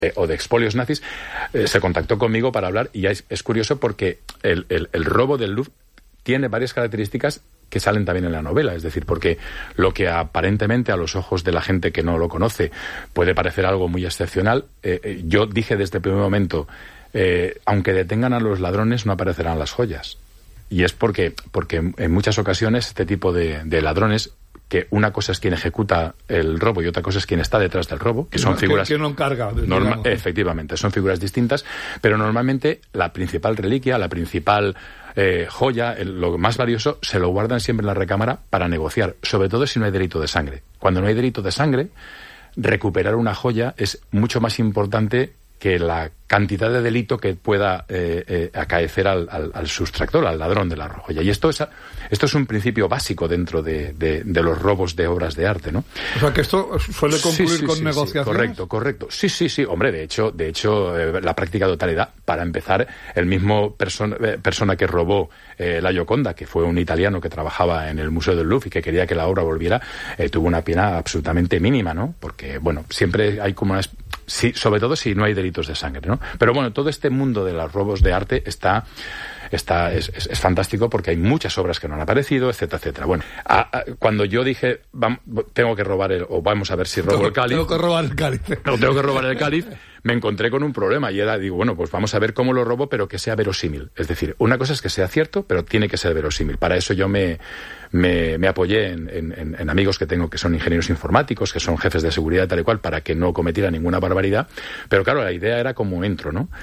o de expolios nazis, se contactó conmigo para hablar, y es curioso porque el robo del Louvre tiene varias características que salen también en la novela, es decir, porque lo que aparentemente a los ojos de la gente que no lo conoce puede parecer algo muy excepcional, yo dije desde el primer momento, aunque detengan a los ladrones no aparecerán las joyas. Y es porque en muchas ocasiones este tipo de ladrones, que una cosa es quien ejecuta el robo y otra cosa es quien está detrás del robo, que son figuras... Que no encarga. Efectivamente, son figuras distintas, pero normalmente la principal reliquia, la principal joya, lo más valioso, se lo guardan siempre en la recámara para negociar, sobre todo si no hay delito de sangre. Cuando no hay delito de sangre, recuperar una joya es mucho más importante que la cantidad de delito que pueda acaecer al sustractor, al ladrón de la joya. Y esto es un principio básico dentro de los robos de obras de arte, ¿no? O sea, que esto suele concluir con negociaciones. Sí, correcto. Sí. Hombre, de hecho, la práctica totalidad, para empezar, el mismo persona que robó la Gioconda, que fue un italiano que trabajaba en el Museo del Louvre y que quería que la obra volviera, tuvo una pena absolutamente mínima, ¿no? Porque, bueno, siempre hay como una... Sí, sobre todo si no hay delitos de sangre, ¿no? Pero bueno, todo este mundo de los robos de arte es fantástico porque hay muchas obras que no han aparecido, etcétera, etcétera. Bueno, cuando yo dije, tengo que robar vamos a ver si robo el cáliz. Tengo que robar el cáliz. Me encontré con un problema y digo, bueno, pues vamos a ver cómo lo robo, pero que sea verosímil. Es decir, una cosa es que sea cierto, pero tiene que ser verosímil. Para eso yo me apoyé en amigos que tengo que son ingenieros informáticos, que son jefes de seguridad tal y cual, para que no cometiera ninguna barbaridad. Pero claro, la idea era cómo entro, ¿no?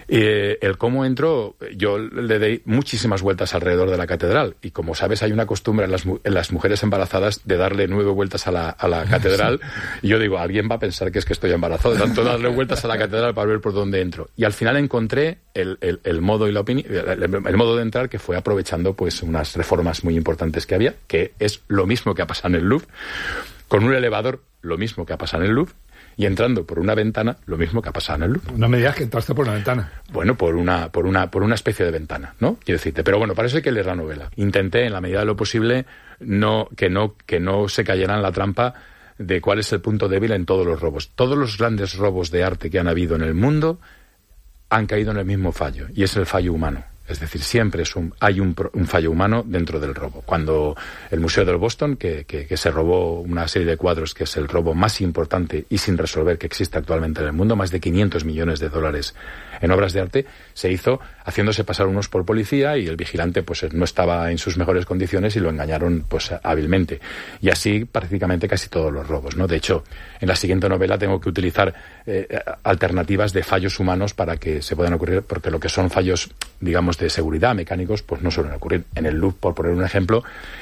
El cómo entro, yo le di muchísimas vueltas alrededor de la catedral. Y como sabes, hay una costumbre en las mujeres embarazadas de darle 9 vueltas a la catedral. Y yo digo, alguien va a pensar que es que estoy embarazado de tanto darle vueltas a la catedral para ver por dónde entro. Y al final encontré el modo y el modo de entrar, que fue aprovechando pues unas reformas muy importantes que había, que es lo mismo que ha pasado en el Louvre, con un elevador, lo mismo que ha pasado en el Louvre, y entrando por una ventana, lo mismo que ha pasado en el Louvre. No me digas que entraste por una ventana. Bueno, por una especie de ventana, ¿no? Quiero decirte, pero bueno, para eso hay que leer la novela. Intenté, en la medida de lo posible, que no se cayera en la trampa de cuál es el punto débil en todos los robos. Todos los grandes robos de arte que han habido en el mundo han caído en el mismo fallo, y es el fallo humano. Es decir, siempre hay un fallo humano dentro del robo. Cuando el Museo del Boston, que se robó una serie de cuadros, que es el robo más importante y sin resolver que existe actualmente en el mundo, más de 500 millones de dólares en obras de arte, se hizo haciéndose pasar unos por policía, y el vigilante pues no estaba en sus mejores condiciones y lo engañaron pues hábilmente. Y así prácticamente casi todos los robos, ¿no? De hecho, en la siguiente novela tengo que utilizar alternativas de fallos humanos para que se puedan ocurrir, porque lo que son fallos, digamos, de seguridad mecánicos, pues no suelen ocurrir. En el Louvre, por poner un ejemplo,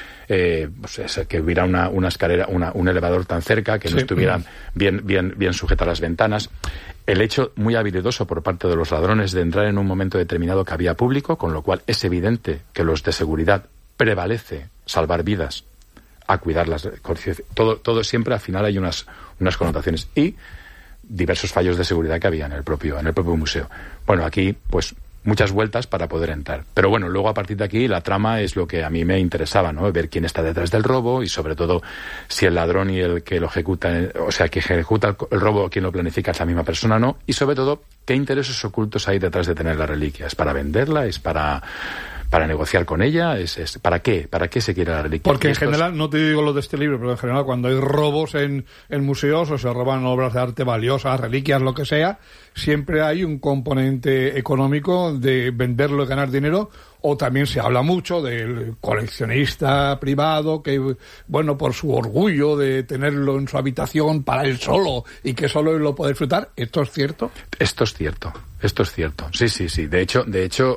pues que hubiera una escalera, un elevador tan cerca, que no estuvieran bien sujetas las ventanas. El hecho muy habilidoso por parte de los ladrones de entrar en un momento determinado que había público, con lo cual es evidente que los de seguridad prevalece salvar vidas a cuidarlas. Todo siempre al final hay unas connotaciones, y diversos fallos de seguridad que había en el propio museo. Bueno, aquí pues muchas vueltas para poder entrar. Pero bueno, luego a partir de aquí la trama es lo que a mí me interesaba, ¿no? Ver quién está detrás del robo, y sobre todo si el ladrón y el que lo ejecuta, o sea, que ejecuta el robo, quien lo planifica, es la misma persona, ¿no? Y sobre todo, qué intereses ocultos hay detrás de tener la reliquia. ¿Es para venderla? ¿Es para negociar con ella? ¿Es para qué? ¿Para qué se quiere la reliquia? Porque en general, no te digo lo de este libro, pero en general cuando hay robos en museos o se roban obras de arte valiosas, reliquias, lo que sea, siempre hay un componente económico de venderlo y ganar dinero. O también se habla mucho del coleccionista privado que, bueno, por su orgullo de tenerlo en su habitación para él solo y que solo él lo puede disfrutar. ¿Esto es cierto? Esto es cierto. Sí. De hecho,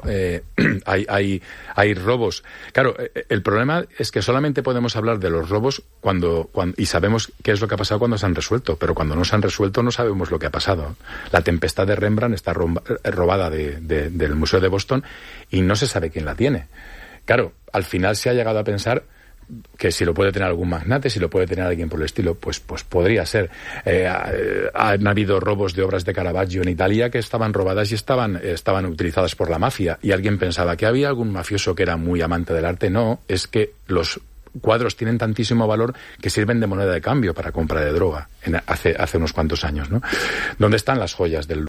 hay robos. Claro, el problema es que solamente podemos hablar de los robos cuando y sabemos qué es lo que ha pasado cuando se han resuelto, pero cuando no se han resuelto no sabemos lo que ha pasado. La Tempestad de Rembrandt está robada del Museo de Boston y no se sabe quién la tiene. Claro, al final se ha llegado a pensar que si lo puede tener algún magnate, si lo puede tener alguien por el estilo, pues podría ser. Han habido robos de obras de Caravaggio en Italia que estaban robadas y estaban utilizadas por la mafia, y alguien pensaba que había algún mafioso que era muy amante del arte. No, es que los cuadros tienen tantísimo valor que sirven de moneda de cambio para compra de droga hace unos cuantos años, ¿no? ¿Dónde están las joyas del